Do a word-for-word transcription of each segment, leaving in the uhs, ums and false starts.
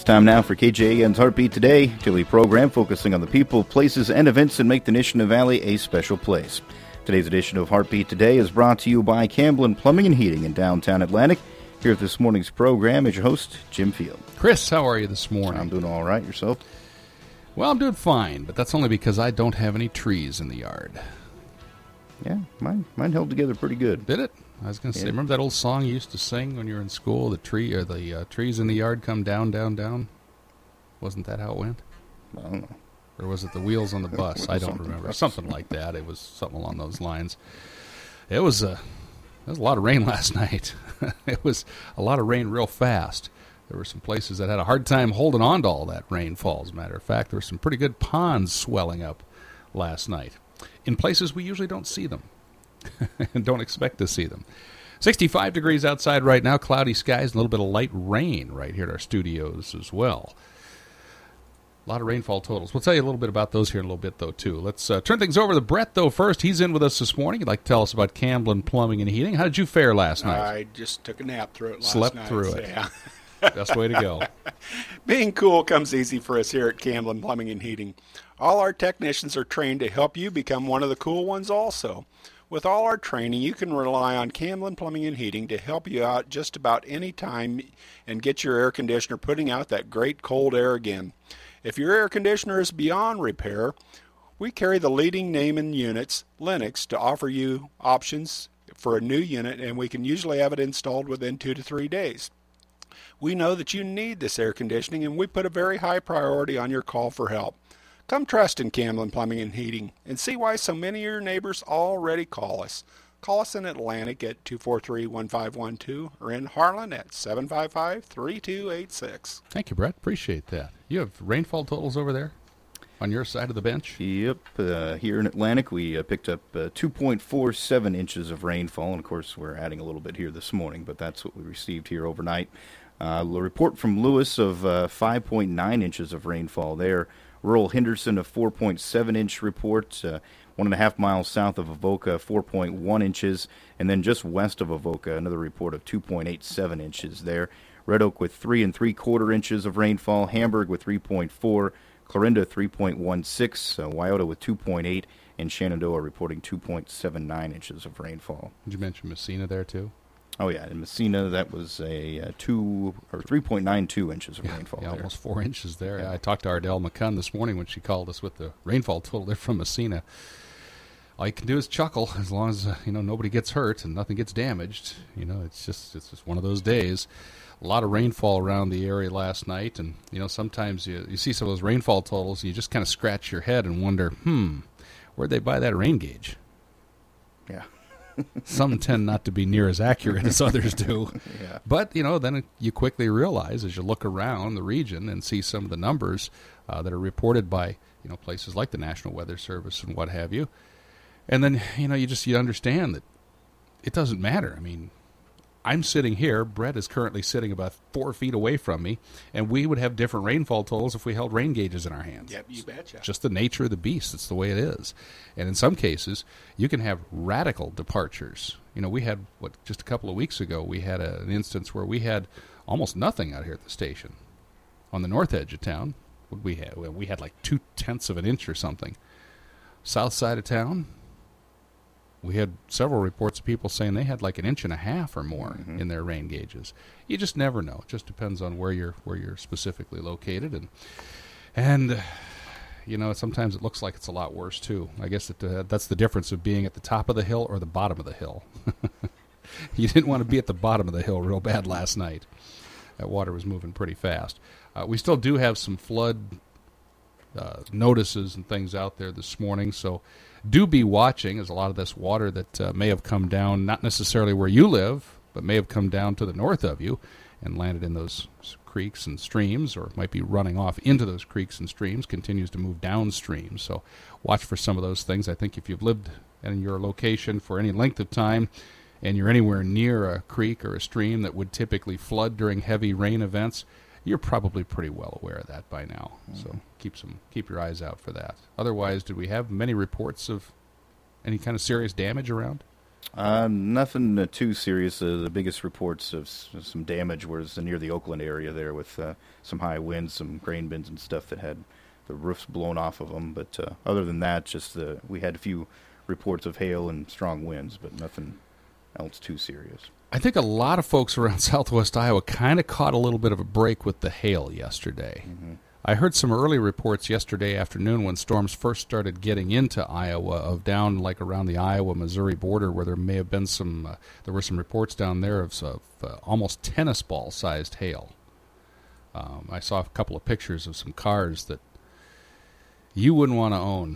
It's time now for K J A N's Heartbeat Today, daily program focusing on the people, places, and events that make the Nishnah Valley a special place. Today's edition of Heartbeat Today is brought to you by Camblin Plumbing and Heating in downtown Atlantic. Here at this morning's program is your host, Jim Field. Chris, how are you this morning? I'm doing all right. Yourself? Well, I'm doing fine, but that's only because I don't have any trees in the yard. Yeah, mine mine held together pretty good. Did it? I was going to yeah. say, remember that old song you used to sing when you were in school? The tree or the uh, trees in the yard come down, down, down. Wasn't that how it went? I don't know. Or was it the wheels on the bus? I don't something remember. bus. Something like that. It was something along those lines. It was a, there was a lot of rain last night. It was a lot of rain real fast. There were some places that had a hard time holding on to all that rainfall. As a matter of fact, there were some pretty good ponds swelling up last night in places we usually don't see them and don't expect to see them. sixty-five degrees outside right now, cloudy skies, and a little bit of light rain right here at our studios as well. A lot of rainfall totals. We'll tell you a little bit about those here in a little bit, though, too. Let's uh, turn things over to Brett, though, first. He's in with us this morning. He'd like to tell us about Camblin Plumbing and Heating. How did you fare last night? I just took a nap through it last Slept night. through so, it. Yeah. Best way to go. Being cool comes easy for us here at Camblin Plumbing and Heating. All our technicians are trained to help you become one of the cool ones also. With all our training, you can rely on Camblin Plumbing and Heating to help you out just about any time and get your air conditioner putting out that great cold air again. If your air conditioner is beyond repair, we carry the leading name in units, Lennox, to offer you options for a new unit, and we can usually have it installed within two to three days. We know that you need this air conditioning, and we put a very high priority on your call for help. Come trust in Camblin Plumbing and Heating and see why so many of your neighbors already call us. Call us in Atlantic at two four three, one five one two or in Harlan at seven five five, three two eight six. Thank you, Brett. Appreciate that. You have rainfall totals over there on your side of the bench? Yep. Uh, here in Atlantic, we uh, picked up uh, two point four seven inches of rainfall. And, of course, we're adding a little bit here this morning, but that's what we received here overnight. Uh, a report from Lewis of uh, five point nine inches of rainfall there. Rural Henderson, a four point seven inch report. Uh, one and a half miles south of Avoca, four point one inches. And then just west of Avoca, another report of two point eight seven inches there. Red Oak with three and three quarter inches of rainfall. Hamburg with three point four. Clarinda three point one six. Uh, Wyoto with two point eight. And Shenandoah reporting two point seven nine inches of rainfall. Did you mention Messina there, too? Oh, yeah. In Messina, that was a uh, two or three point nine two inches of yeah, rainfall. Yeah, there. almost four inches there. Yeah. I talked to Ardell McCunn this morning when she called us with the rainfall total there from Messina. All you can do is chuckle as long as uh, you know nobody gets hurt and nothing gets damaged. You know, it's just it's just one of those days. A lot of rainfall around the area last night, and you know sometimes you you see some of those rainfall totals and you just kind of scratch your head and wonder, hmm, where'd they buy that rain gauge? Yeah. Some tend not to be near as accurate as others do. Yeah. But, you know, then you quickly realize as you look around the region and see some of the numbers uh, that are reported by, you know, places like the National Weather Service and what have you. And then, you know, you just you understand that it doesn't matter. I mean, I'm sitting here. Brett is currently sitting about four feet away from me, and we would have different rainfall totals if we held rain gauges in our hands. Yep, you betcha. Just the nature of the beast. It's the way it is. And in some cases, you can have radical departures. You know, we had, what, just a couple of weeks ago, we had a, an instance where we had almost nothing out here at the station. On the north edge of town, what we had, we had like two-tenths of an inch or something. South side of town, we had several reports of people saying they had like an inch and a half or more mm-hmm. in their rain gauges. You just never know. It just depends on where you're where you're specifically located, and and you know sometimes it looks like it's a lot worse too. I guess it, uh, that's the difference of being at the top of the hill or the bottom of the hill. You didn't want to be at the bottom of the hill real bad last night. That water was moving pretty fast. Uh, we still do have some flood uh, notices and things out there this morning, so do be watching, as a lot of this water that uh, may have come down, not necessarily where you live, but may have come down to the north of you and landed in those creeks and streams, or might be running off into those creeks and streams, continues to move downstream. So watch for some of those things. I think if you've lived in your location for any length of time and you're anywhere near a creek or a stream that would typically flood during heavy rain events, you're probably pretty well aware of that by now. Mm-hmm. So keep some keep your eyes out for that. Otherwise, did we have many reports of any kind of serious damage around? Uh, nothing uh, too serious. Uh, the biggest reports of s- some damage was near the Oakland area there with uh, some high winds, some grain bins and stuff that had the roofs blown off of them. But uh, other than that, just the, we had a few reports of hail and strong winds, but nothing else too serious. I think a lot of folks around southwest Iowa kind of caught a little bit of a break with the hail yesterday. Mm-hmm. I heard some early reports yesterday afternoon when storms first started getting into Iowa of down like around the Iowa-Missouri border where there may have been some, uh, there were some reports down there of, of uh, almost tennis ball-sized hail. Um, I saw a couple of pictures of some cars that you wouldn't want to own.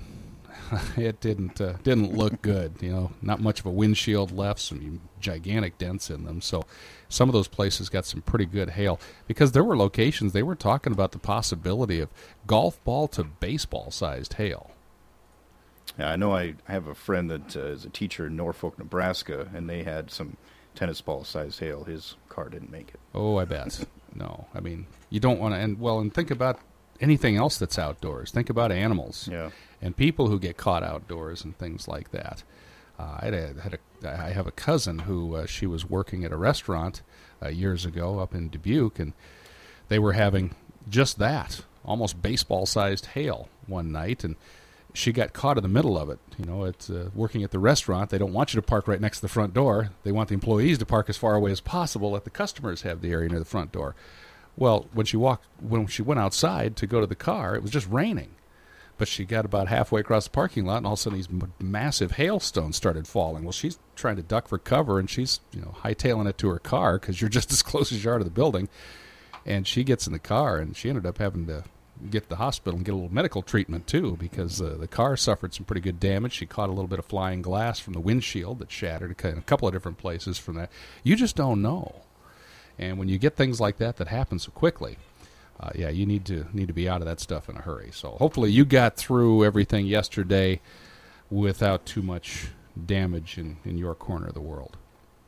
It didn't uh, didn't look good, you know. Not much of a windshield left, some gigantic dents in them. So some of those places got some pretty good hail because there were locations they were talking about the possibility of golf ball to baseball sized hail. Yeah, I know I, I have a friend that uh, is a teacher in Norfolk, Nebraska, and they had some tennis ball sized hail. His car didn't make it. Oh, I bet. No, I mean, you don't want to, and well, and think about anything else that's outdoors. Think about animals. Yeah. And people who get caught outdoors and things like that. Uh, I had a, had a, I have a cousin who uh, she was working at a restaurant uh, years ago up in Dubuque, and they were having just that, almost baseball-sized hail one night, and she got caught in the middle of it. You know, it's uh, working at the restaurant. They don't want you to park right next to the front door. They want the employees to park as far away as possible. Let the customers have the area near the front door. Well, when she walked, when she went outside to go to the car, it was just raining. But she got about halfway across the parking lot, and all of a sudden these m- massive hailstones started falling. Well, she's trying to duck for cover, and she's, you know, hightailing it to her car because you're just as close as you are to the building. And she gets in the car, and she ended up having to get to the hospital and get a little medical treatment, too, because uh, the car suffered some pretty good damage. She caught a little bit of flying glass from the windshield that shattered in a couple of different places from that. You just don't know. And when you get things like that that happen so quickly, Uh, yeah, you need to need to be out of that stuff in a hurry. So hopefully you got through everything yesterday without too much damage in, in your corner of the world.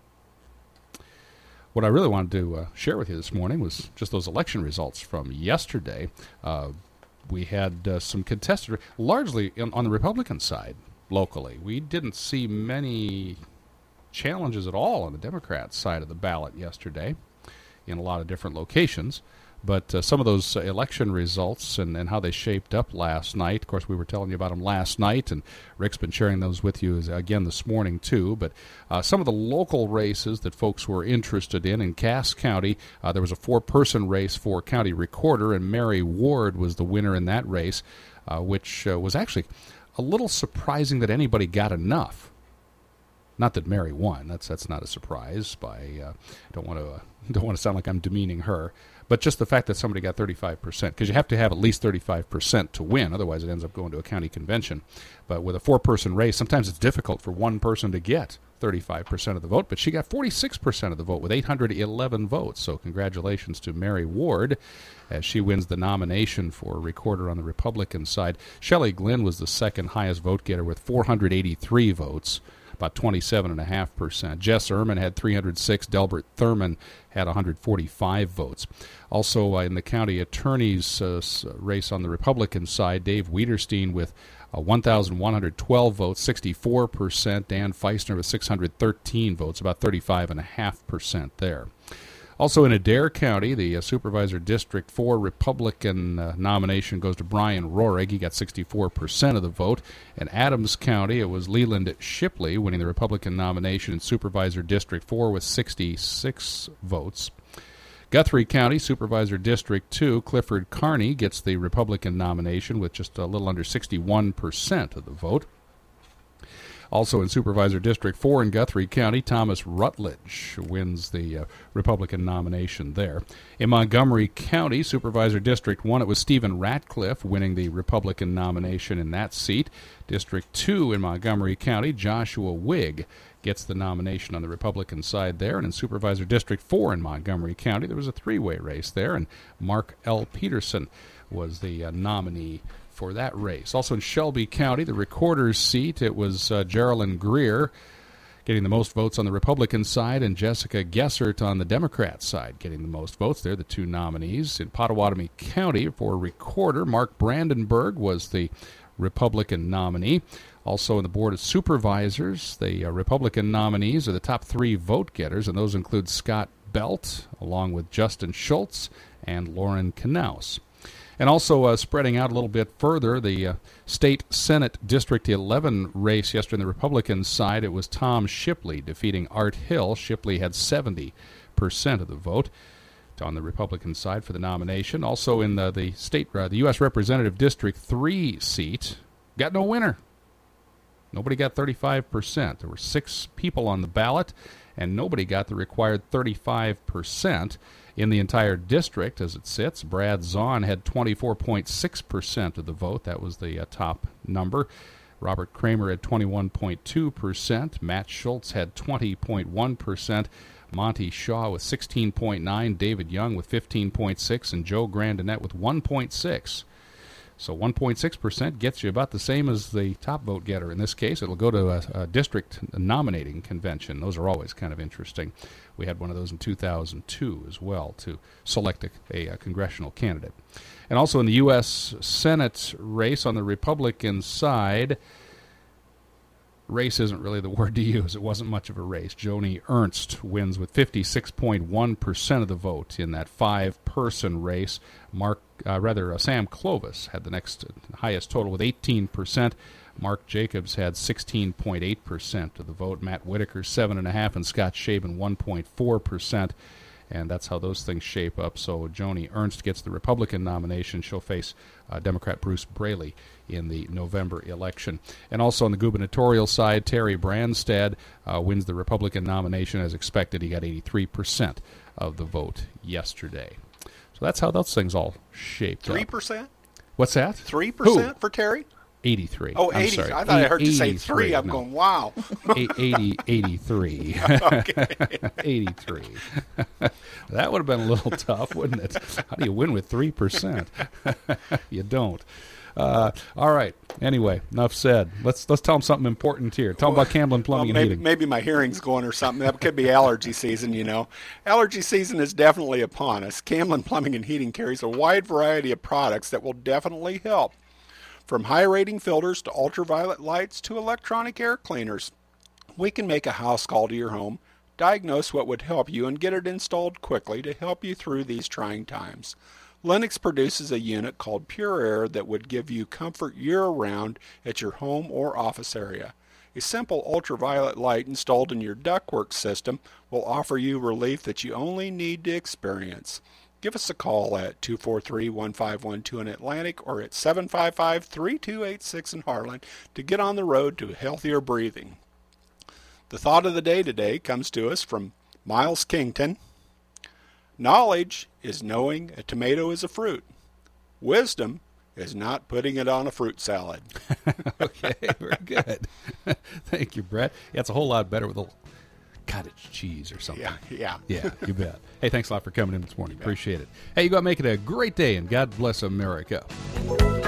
What I really wanted to uh, share with you this morning was just those election results from yesterday. Uh, we had uh, some contested, largely in, on the Republican side locally. We didn't see many challenges at all on the Democrat side of the ballot yesterday in a lot of different locations. But uh, some of those uh, election results and, and how they shaped up last night, of course, we were telling you about them last night, and Rick's been sharing those with you as, again this morning, too. But uh, some of the local races that folks were interested in, in Cass County, uh, there was a four-person race for county recorder, and Mary Ward was the winner in that race, uh, which uh, was actually a little surprising that anybody got enough. Not that Mary won. That's that's not a surprise. By uh, don't want to uh, don't want to sound like I'm demeaning her, but just the fact that somebody got thirty-five percent, because you have to have at least thirty-five percent to win. Otherwise, it ends up going to a county convention. But with a four-person race, sometimes it's difficult for one person to get thirty-five percent of the vote. But she got forty-six percent of the vote with eight hundred eleven votes. So congratulations to Mary Ward as she wins the nomination for recorder on the Republican side. Shelley Glynn was the second highest vote getter with four hundred eighty-three votes. About twenty-seven point five percent. Jess Ehrman had three hundred six. Delbert Thurman had one hundred forty-five votes. Also uh, in the county attorney's uh, race on the Republican side, Dave Wiederstein with uh, one thousand one hundred twelve votes, sixty-four percent. Dan Feisner with six hundred thirteen votes, about thirty-five point five percent there. Also in Adair County, the uh, Supervisor District four Republican uh, nomination goes to Brian Rohrig. He got sixty-four percent of the vote. In Adams County, it was Leland Shipley winning the Republican nomination in Supervisor District four with sixty-six votes. Guthrie County, Supervisor District two, Clifford Carney gets the Republican nomination with just a little under sixty-one percent of the vote. Also in Supervisor District four in Guthrie County, Thomas Rutledge wins the uh, Republican nomination there. In Montgomery County, Supervisor District one, it was Stephen Ratcliffe winning the Republican nomination in that seat. District two in Montgomery County, Joshua Wigg gets the nomination on the Republican side there. And in Supervisor District four in Montgomery County, there was a three-way race there, and Mark L. Peterson was the uh, nominee for that race. Also in Shelby County, the recorder's seat, it was uh, Geraldine Greer getting the most votes on the Republican side, and Jessica Gessert on the Democrat side getting the most votes. They're the two nominees. In Pottawatomie County for recorder, Mark Brandenburg was the Republican nominee. Also in the Board of Supervisors, the uh, Republican nominees are the top three vote getters, and those include Scott Belt, along with Justin Schultz and Lauren Knaus. And also uh, spreading out a little bit further, the uh, State Senate District eleven race yesterday on the Republican side, it was Tom Shipley defeating Art Hill. Shipley had seventy percent of the vote on the Republican side for the nomination. Also in the, the state, uh, the U S Representative District three seat, got no winner. Nobody got thirty-five percent. There were six people on the ballot, and nobody got the required thirty-five percent. In the entire district, as it sits, Brad Zahn had twenty-four point six percent of the vote. That was the uh, top number. Robert Kramer had twenty-one point two percent. Matt Schultz had twenty point one percent. Monty Shaw with sixteen point nine percent. David Young with fifteen point six percent. And Joe Grandinette with one point six percent. So one point six percent gets you about the same as the top vote getter. In this case, it'll go to a, a district nominating convention. Those are always kind of interesting. We had one of those in two thousand two as well to select a, a, a congressional candidate. And also in the U S Senate race on the Republican side, race isn't really the word to use. It wasn't much of a race. Joni Ernst wins with fifty-six point one percent of the vote in that five-person race. Mark, uh, rather, uh, Sam Clovis had the next highest total with eighteen percent. Mark Jacobs had sixteen point eight percent of the vote. Matt Whitaker, seven point five percent, and Scott Shaban, one point four percent. And that's how those things shape up. So Joni Ernst gets the Republican nomination. She'll face uh, Democrat Bruce Braley in the November election. And also on the gubernatorial side, Terry Branstad uh, wins the Republican nomination as expected. He got eighty-three percent of the vote yesterday. So that's how those things all shaped three percent? up. three percent? What's that? three percent for Terry? eighty-three. Oh, I'm eighty. sorry. I thought I heard you say eighty-three. three. I'm No. going, wow. eighty, eighty-three. eighty-three. That would have been a little tough, wouldn't it? How do you win with three percent? You don't. Uh, all right. Anyway, enough said. Let's let's tell them something important here. Tell them about Camblin Plumbing Well, maybe, and Heating. maybe my hearing's going or something. That could be allergy season, you know. Allergy season is definitely upon us. Camblin Plumbing and Heating carries a wide variety of products that will definitely help. From high-rating filters to ultraviolet lights to electronic air cleaners, we can make a house call to your home, diagnose what would help you, and get it installed quickly to help you through these trying times. Lennox produces a unit called Pure Air that would give you comfort year-round at your home or office area. A simple ultraviolet light installed in your ductwork system will offer you relief that you only need to experience. Give us a call at two four three, one five one two in Atlantic or at seven five five, three two eight six in Harlan to get on the road to healthier breathing. The thought of the day today comes to us from Miles Kington. Knowledge is knowing a tomato is a fruit. Wisdom is not putting it on a fruit salad. Okay, very good. Thank you, Brett. Yeah, it's a whole lot better with a little cottage cheese or something. Yeah, yeah. Yeah, you bet. Hey, thanks a lot for coming in this morning. Appreciate it. Hey, you go out and make it a great day, and God bless America.